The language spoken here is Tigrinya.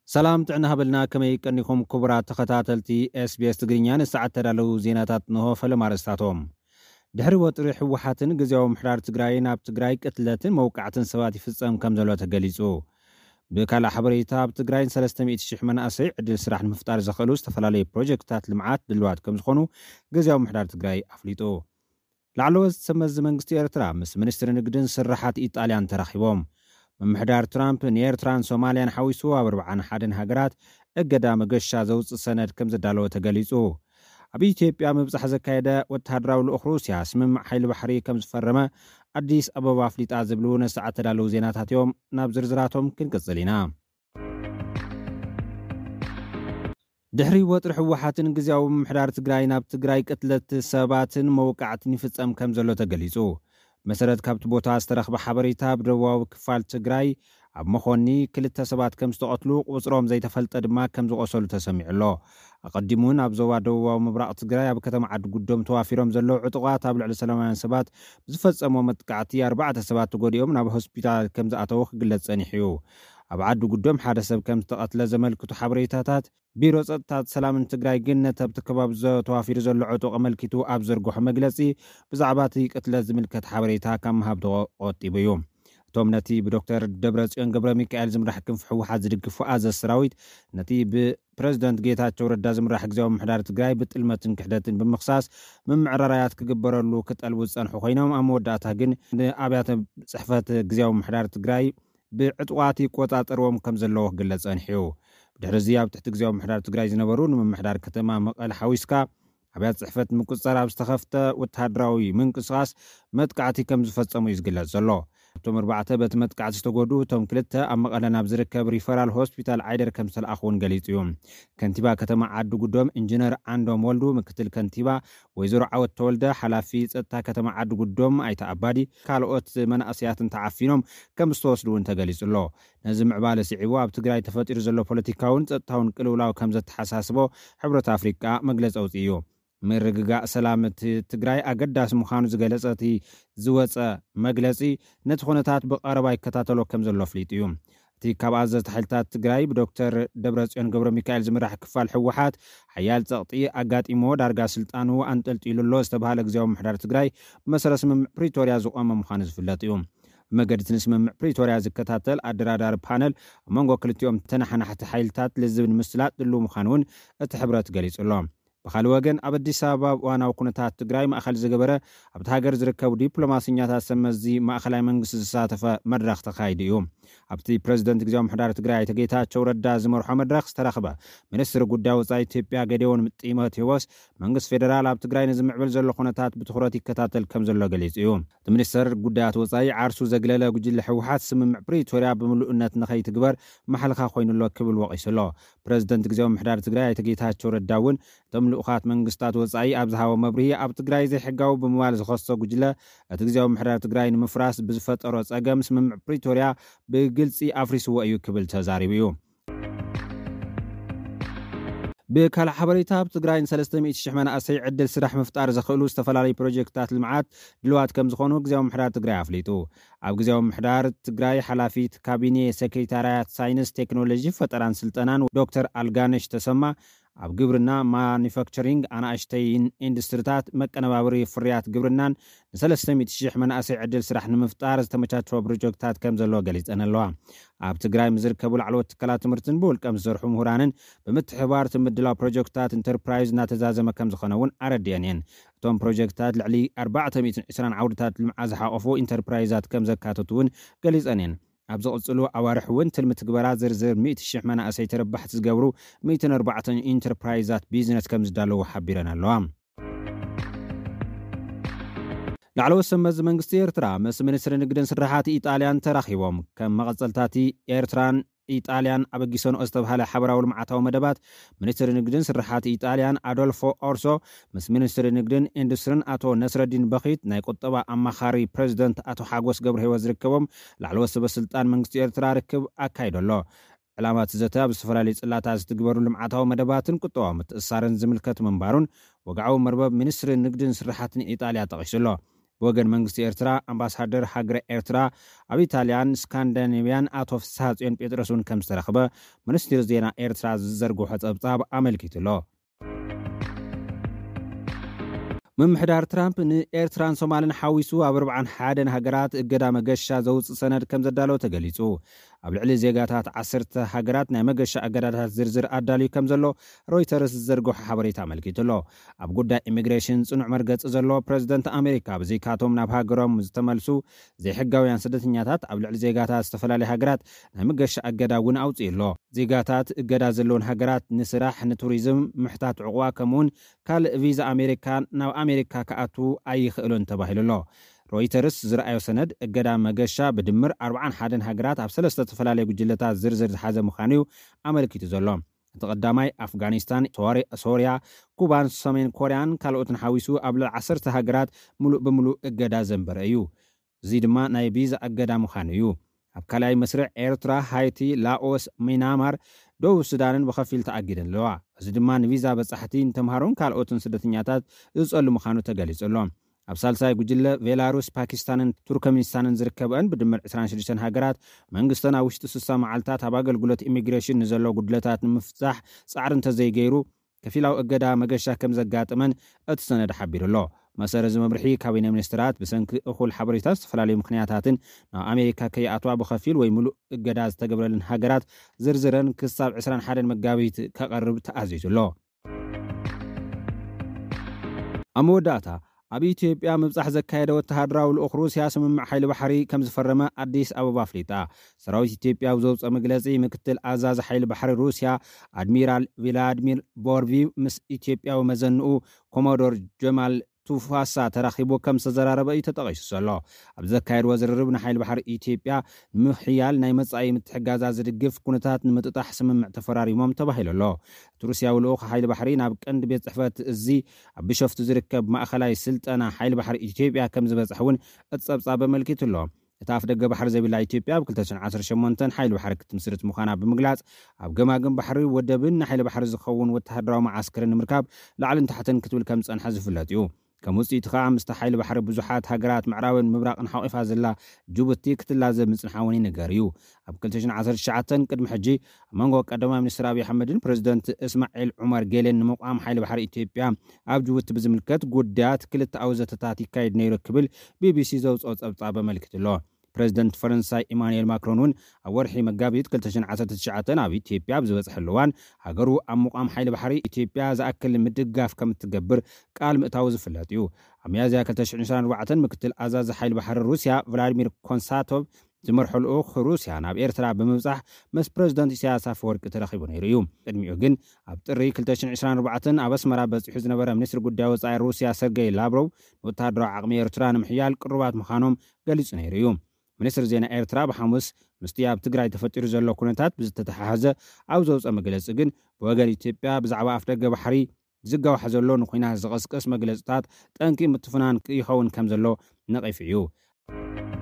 سلام تعنا هبلنا كما يكنيكم كبرى تخطاتلتي SBS تقرينيان الساعة تدالو زيناتات نهو فلمارستاتهم دحر وطري حوحاتن غزياو محرار تقراي ناب تقراي قتلتن موقعتن سواتي فصام كمزلو تقليصو بكالا حبريتا بتقراين 300 شح مناسي عدل سراح المفتار زخلو استفلالي بروجكتات لمعات دلوات كمزخونو غزياو محرار تقراي أفليتو لعلوز تسمز منغستي إرترا مس منستر نقدن سرحات إيطاليان تراخيبهم ممحدار ترامب نيرتران سوماليان حويسو أبربعان حادن هاقرات اقدا مقشا زوز السند كم زدالو تقليسو عبي إثيوبيا مبزح زكايدا واتهادراو الأخروسيا سمم حيل بحري كم زفرما أديس أبابا فليت آزبلونا ساعة تدالو زيناتات يوم ناب زرزراتهم كنكزلينا دحري وطرح وحاتن غزياو ممحدار تقراي ناب تقراي قتلت سباتن موقعتن يفصم كم زلو تقليسو مسرت كابت بوتا استرخب حبريتا بدواو كفال تقراي عب مخوني كلتا سبات كم ستقتلو وصروم زي تفلت دما كم زقصلو تسمع الله أقدمون أبزوا دواو مبراق تقراي بكتم عد قدوم توافيرهم زلو عطقات أبلع لسلامين سبات بزفت أمومت قعتي 4 سبات تقوديهم ناب هوسبيتال كم زأتوخ قلت سانيحيو أبعد قدوم حادثة كم تقتل زمل كتو حبريتاتات بيرو صدتات سلام تقراي قلنا تبتكباب زو توافير زلو عطق ملكتو أبزرقو حمقلسي بزعباتي قتل زملكت حبريتا كم هابدو قوتي بيوم توم نتي بدكتور دبرصيون ገብረ ሚካኤል ዝምራሕ ክንፍ ሕወሓት ዝድግፉ ኣዘ ሰራዊት ነቲ ብፕሬዝዳንት ጌታቸው ረዳ ዝምራሕ ግዜያዊ ምሕዳር ትግራይ ብጥልመትን ክሕደትን ብምኽሳስ ምምዕራራያት ክግበረሉ ክጠልቡ ዝጸንሑ ኮይኖም ኣብ መወዳእታ ግን ንኣብያተ ጽሕፈት ግዜያዊ ምሕዳር ትግራይ ብዕጥዋት ይቆጻጸርዎም ከም ዘለዎ ክግለጽ ጸኒሑ ብድሕሪ እዚ ኣብ ትሕቲ ግዜያዊ ምሕዳር ትግራይ ዝነበሩ ንምምሕዳር ከተማ መቐለ ሓዊስካ ኣብያተ ጽሕፈት ምቁጽጻር ኣብ ዝተኸፍተ ወተሃደራዊ ምንቅስቓስ መጥቃዕቲ ከም ዝፈጸሙ እዩ ዝግለጽ ዘሎ توم 4 بت متقعد استغودو توم كلتا ام مقلنا بزركب ريفرال هوسبيتال عيدر كم سلاخون غليصيوم كنتيبا كتما عد قدوم انجينير اندوم ولدو مكتل كنتيبا ويزرو عوت تولده حلافي صتا كتما عد قدوم ايتا ابادي كالوت مناسياتن تعفينهم كم استوسدو انت غليصلو نزم عباله سيعوا اب تግራይ ተፈጢሩ ዘሎ ፖለቲካውን ጸጥታውን ቅልውላው ከም ዘተሐሳስቦ ሕብረት አፍሪካ መግለጽ አውጽዩ مرغغا سلامت تግራይ አገዳስ ምዃኑ ዝገለጸቲ ዝወጸ መግለጺ ነቲ ኹነታት በቀረባ ይከታተሎ ከም ዘሎ ፍሊጥ እዩ እቲ ካብ ኣዘዝቲ ሓይልታት ትግራይ ብዶክተር ደብረጽዮን ገብረ ሚካኤል ዝምራሕ ክፋል ሕወሓት ሓያል ጸቕጢ ኣጋጢሞ ዳርጋ ስልጣኑ አንጠልጢሉሎ ዝተባሃለ ግዜያዊ ምሕዳር ትግራይ መሰረት ስምምዕ ፕሪቶሪያ ዝቆመ ምዃኑ ዝፍለጥ እዩ መገድ ስምምዕ ፕሪቶሪያ ዝከታተል ኣደራዳሪ ፓነል መንጎ ክልቲኦም ተናሓናሕቲ ሓይልታት ለዝብን ምስላጥ ድሉ ምዃኑን እቲ ሕብረት ገሊጹሎ بخال وجن أبدي سبب وأنا وكنتات تجري ما أخل زجبرة أبتهاجر زركب دبلوماسية سمزي ما أخل منجس الساتفة مرخ تخايد يوم أبتي بريزيدنت جزام حدار تجري تجيتها شورة دازم مرحوم مرخ ترخبة منستر قدّاو زاي تبيع جديون متقيمات يواس منجس فيدرال أبتجري نزم عبل زل كنتات بتخراتي كتاتل كم زل جليز يوم منستر قدّات وزاي عرسو زجلة وجل حوحات سمم بريتوريا بملؤ النت نخيت جبر محل خاخوين الله كبل وقيس الله بريزيدنت جزام حدار تجري تجيتها شورة داون لؤخات منغستات وصاي ابزهاو مبريه اب تግራይ ዘይሕጋው ብምባል ዝኸሶ ጉጅለ እቲ ግዜያዊ ምሕዳር ትግራይ ንምፍራስ ብዝፈጠሮ ጸገም ስምምዕ ፕሪቶሪያ ብግልጺ ኣፍሪስዎ እዩ ክብል ተዛሪቡ እዩ بكل حبريتا بتقراين 300 شح مناسي عدل سرح مفتار زخلو استفلالي بروجكتات المعات دلوات كم زخونو غزياو محدار تقراي افليتو اب غزياو محدار تقراي حلافيت كابيني سكرتاريات ساينس تكنولوجي فطران سلطنان دكتور الغانش تسمى اب ግብርና ማኒፋክቸሪንግ አናሽተይን ኢንዱስትሪታት መቀነባበሪ ፍርያት ግብርናን 300 ሺህ መንኣሰይ ዕድል ስራሕ ንምፍጣር ዝተመቻቸወ ፕሮጀክታት ከም ዘሎ ገሊጸን ኣለዋ ኣብ ትግራይ ምዝርከቡ ላዕለዎት ትካላት ትምህርትን ብውልቀም ዝሰርሑ ምሁራንን ብምትሕባር ትምድላው ፕሮጀክታት ኢንተርፕራይዝ እናተዛዘመ ከም ዝኾነውን ኣረድየን እየን እቶም ፕሮጀክታት ልዕሊ 420 ዓውድታት ልምዓት ዝሓቆፉ ኢንተርፕራይዛት ከም ዘካተቱውን ገሊጸን እየን أبز قلصلو أوارح وين تلمت جبرات زرزر 100 شح منا أسي تربح تزجبرو 104 انتربرايزات بيزنس كم زدالو حبيرنا اللوام لعلو سمز منغستي إرترا مس منستر نقدن سرحات إيطاليان تراخيوم كم مغزلتاتي إيرتران إيطاليان أبجيسون أستبهال حبرا والمعتاو مدبات منستر نقدن سرحات إيطاليان أدولفو أورسو مس منستر نقدن إندسترن أتو نصر الدين بخيت ناي قطبا أما خاري بريزيدنت أتو حاقوس قبر هيوز ركبهم لعلو سبا سلطان منغستي إرترا ركب أكايدو الله علامات زتا بسفرالي صلاتاز تكبروا لمعتاو مدباتن قطوا متأسارن زملكت منبارون وقعوا مرباب منستر نقدن سرحات إيطاليا تغشلو ብወገን መንግስቲ ኤርትራ ኣምባሳደር ሃገረ ኤርትራ ኣብ ኢታልያን ስካንዲኔቪያን ኣቶ ፍስሓ ጽዮን ጴጥሮስን ከም ዝተረኽበ ሚኒስትሪ ዜና ኤርትራ ዝዘርግሖ ጸብጻብ ኣመልኪቱሎ። ምምሕዳር ትራምፕ ንኤርትራን ሶማልን ሓዊሱ ኣብ 41 ሃገራት እገዳ መገሻ ዘውፅእ ሰነድ ከም ዘዳለወ ተገሊጹ። ኣብ ልዕሊ ዜጋታት 10 ሃገራት ናይ መገሻ ኣገዳታት ዝርዝር ኣዳልዩ ከም ዘሎ ሮይተርስ ዝዘርግሖ ሓበሬታ ኣመልኪቱሎ። ኣብ ጉዳይ ኢሚግሬሽን ጽኑዕ መርገፂ ዘሎ ፕረዚደንት ኣሜሪካ ብዘይካቶም ናብ ሃገሮም ዝተመልሱ ዘይሕጋውያን ስደተኛታት ኣብ ልዕሊ ዜጋታት ዝተፈላለዩ ሃገራት ናይ መገሻ ኣገዳ እውን ኣውፅኢሎ። ዜጋታት እገዳ ዘለውን ሃገራት ንስራሕ፣ ንቱሪዝም፣ ምሕታት ዕቑባ ከምኡውን ካልእ ቪዛ ኣሜሪካ ናብ ኣሜሪካ ከኣቱ ኣይኽእሉን ተባሂሉሎ። ሮይተርስ ዝረኣዮ ሰነድ እገዳ መገሻ ብድምር 41 ሃገራት ኣብ 3 ዝተፈላለዩ ጉጅለታት ዝርዝር ዝሓዘ ምዃኑ ኣመልኪቱ ዘሎ። እቲ ቀዳማይ ኣፍጋኒስታን፣ ሶርያ፣ ኩባን፣ ሰሜን ኮርያን ካልኦትን ሓዊሱ ኣብ ልዕሊ 10 ሃገራት ሙሉእ ብምሉእ እገዳ ዘንበረ እዩ። እዚ ድማ ናይ ቪዛ እገዳ ምዃኑ እዩ። ኣብ ካልኣይ መስርዕ ኤርትራ፣ ሃይቲ፣ ላኦስ፣ ሚናማር፣ ደቡብ ሱዳንን ብኸፊል ተኣጊደን ኣለዋ። እዚ ድማ ንቪዛ በጻሕቲ ንተምሃሮን ካልኦትን ስደተኛታት ዝጸሉ ምዃኑ ተገሊጹሎ። ኣብ ሳልሳይ ጉጅለ ቤላሩስ፣ ፓኪስታንን ቱርክሜኒስታንን ዝርከበን ብድምር 26 ሃገራት መንግስተን ኣብ ውሽጢ 60 መዓልትታት ኣብ ኣገልግሎት ኢሚግሬሽን ንዘሎ ጉድለታት ንምፍታሕ ጻዕሪ እንተዘይገይሩ ከፊላዊ እገዳ መገሻ ከም ዘጋጥመን እቲ ሰነድ ሓቢሩሎ። መሰረት ዝመምርሒ ካቢነ ሚኒስትራት ብሰንኪ እኹል ሓበሬታት ዝተፈላለዩ ምክንያታትን ናብ ኣሜሪካ ከይኣትዋ ብኸፊል ወይ ሙሉእ እገዳ ዝተገብረለን ሃገራት ዝርዝረን ክሳብ 21 መጋቢት ከቐርብ ተኣዚዙሎ። ኣብ መወዳእታ ኣብ ኢትዮጵያ ምብጻሕ ዘካየደ ወተሃደራዊ ልኡኽ ሩስያ ስምምዕ ሓይሊ ባሕሪ ከም ዝፈረመ ኣዲስ ኣበባ ኣፍሊጣ። ሰራዊት ኢትዮጵያ ብዘውፅአ መግለጺ ምክትል ኣዛዚ ሓይሊ ባሕሪ ሩስያ ኣድሚራል ቪላድሚር ቦርቪ ምስ ኢትዮጵያዊ መዘንኡ ኮሞዶር ጀማል ቱፋሳ ተራኺቡ ከም ዝተዘራረበ እዩ ተጠቒሱ ዘሎ። ኣብ ዘካየድዎ ዝርርብ ንሓይሊ ባሕሪ ኢትዮጵያ ንምሕያል ናይ መጻኢ ምትሕግጋዛት ዝድግፍ ኩነታት ንምጥጣሕ ስምምዕ ተፈራሪሞም ተባሂሉሎ። እቲ ሩስያዊ ልኡኽ ሓይሊ ባሕሪ ናብ ቀንዲ ቤት ጽሕፈት እዚ ኣብ ቢሾፍቱ ዝርከብ ማእኸላይ ስልጠና ሓይሊ ባሕሪ ኢትዮጵያ ከም ዝበጽሕ እውን እቲ ጸብጻብ ኣመልኪቱሎ። እታ ኣፍ ደገ ባሕሪ ዘቢላ ኢትዮጵያ ኣብ 2018 ሓይሊ ባሕሪ ክትምስርት ምዃና ብምግላጽ ኣብ ገማግም ባሕሪ ወደብን ንሓይሊ ባሕሪ ዝኸውን ወተሃደራዊ መዓስከርን ንምርካብ ላዕልን ታሕትን ክትብል ከም ጸንሐ ዝፍለጥ እዩ። ከም ውፅኢት ከዓ ምስቲ ሓይሊ ባሕሪ ብዙሓት ሃገራት ምዕራብን ምብራቕን ሓቂፋ ዘላ ጅቡቲ ክትላዘብ ምጽንሓ እውን ይንገር እዩ። ኣብ 2019 ቅድሚ ሕጂ ኣብ መንጎ ቀዳማይ ሚኒስትር ኣብዪ ኣሕመድን ፕረዚደንት እስማዒል ዑመር ጌሌን ንምቋም ሓይሊ ባሕሪ ኢትዮጵያ ኣብ ጅቡቲ ብዝምልከት ጉዳያት ክልተ ኣውዘተታት ይካየድ ነይሩ ክብል ቢቢሲ ዘውፅኦ ጸብጻብ ኣመልኪቱሎ። ፕረዚደንት ፈረንሳይ ኢማኑኤል ማክሮን እውን ኣብ ወርሒ መጋቢት 2019 ኣብ ኢትዮጵያ ብዝበጽሐሉ እዋን ሃገሩ ኣብ ምቋም ሓይሊ ባሕሪ ኢትዮጵያ ዝኣክል ምድጋፍ ከም እትገብር ቃል ምእታዊ ዝፍለጥ እዩ። ኣብ ሚያዝያ 2024 ምክትል ኣዛዚ ሓይሊ ባሕሪ ሩስያ ቭላድሚር ኮንሳቶቭ ዝመርሖ ልኡኽ ሩስያ ናብ ኤርትራ ብምብጻሕ ምስ ፕረዚደንት ኢሳያስ ኣፈወርቂ ተረኺቡ ነይሩ እዩ። ቅድሚኡ ግን ኣብ ጥሪ 2024 ኣብ ኣስመራ በፂሑ ዝነበረ ሚኒስትሪ ጉዳይ ወጻኢ ሩስያ ሰርጌይ ላቭሮቭ ወተሃደራዊ ዓቕሚ ኤርትራ ንምሕያል ቅሩባት ምዃኖም ገሊጹ ነይሩ እዩ። ሚኒስትሪ ዜና ኤርትራ ብሓሙስ ምስቲ ኣብ ትግራይ ተፈጢሩ ዘሎ ኩነታት ብዝተተሓሓዘ ኣብ ዘውፅአ መግለፂ ግን ብወገን ኢትዮጵያ ብዛዕባ ኣፍ ደገ ባሕሪ ዝጋዋሕ ዘሎ ንኩናት ዝቐስቀስ መግለፅታት ጠንቂ ምትፍናን ይኸውን ከም ዘሎ ነቒፉ እዩ።